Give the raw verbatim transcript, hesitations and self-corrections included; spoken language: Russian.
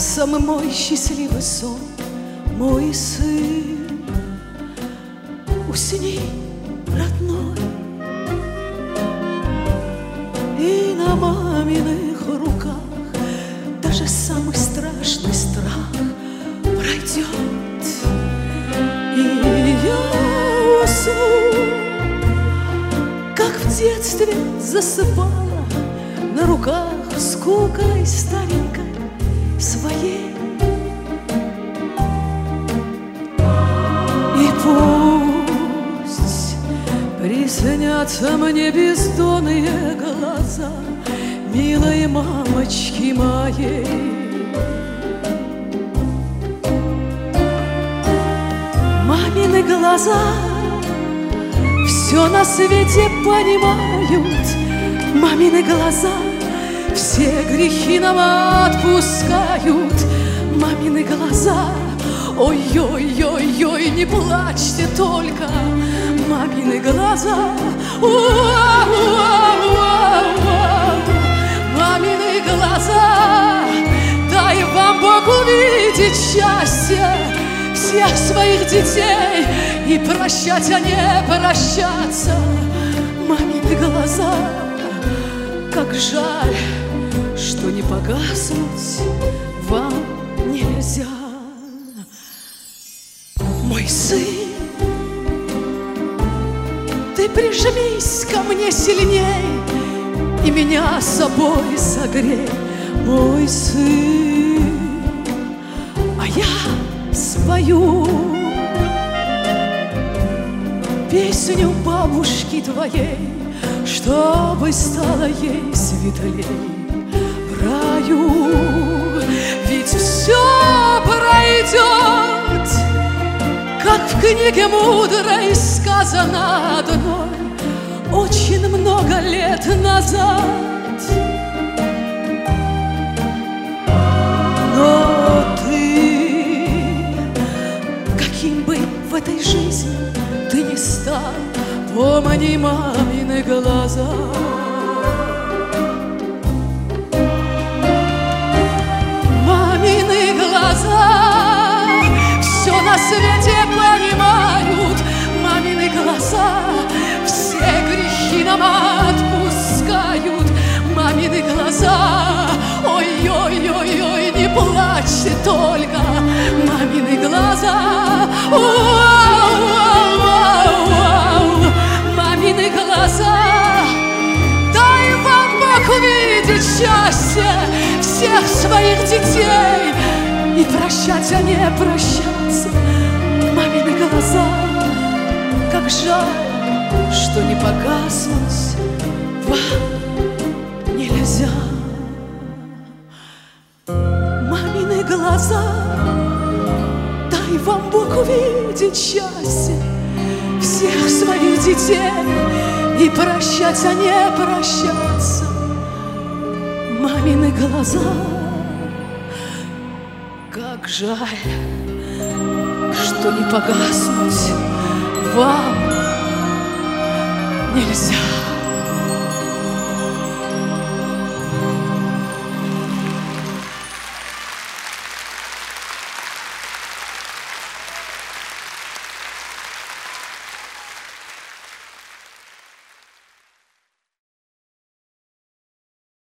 самый мой счастливый сон, мой сын. Усни, родной, и на маминых руках даже самый страшный страх пройдет. И я усну, как в детстве засыпала на руках скукой старенькой своей. И пусть приснятся мне бездонные глаза милой мамочки моей. Мамины глаза все на свете понимают, мамины глаза все грехи нам отпускают, мамины глаза. Ой-ой-ой-ой, не плачьте только, мамины глаза. Мамины глаза, дай вам Бог увидеть счастье всех своих детей и прощать, а не прощаться. Мамины глаза, как жаль, что не погаснуть вам нельзя. Мой сын, ты прижмись ко мне сильней и меня собой согрей, мой сын, а я спою песню бабушки твоей, чтобы стало ей светлей в раю. Ведь все пройдет, как в книге мудрой сказано одной очень много лет назад. Но ты, каким бы в этой жизни ты не стал, помни мамины глаза. Мамины глаза все на свете понимают, мамины глаза все грехи нам отпускают, мамины глаза. Ой-ой-ой-ой, не плачьте только, мамины глаза. Мамины глаза, дай вам Бог увидеть счастье всех своих детей и прощать, а не прощаться. Мамины глаза, как жаль, что не погаснуть вам нельзя. Мамины глаза, дай вам Бог увидеть счастье всех своих детей и прощать, а не прощаться. Мамины глаза, как жаль, что не погаснуть вам нельзя.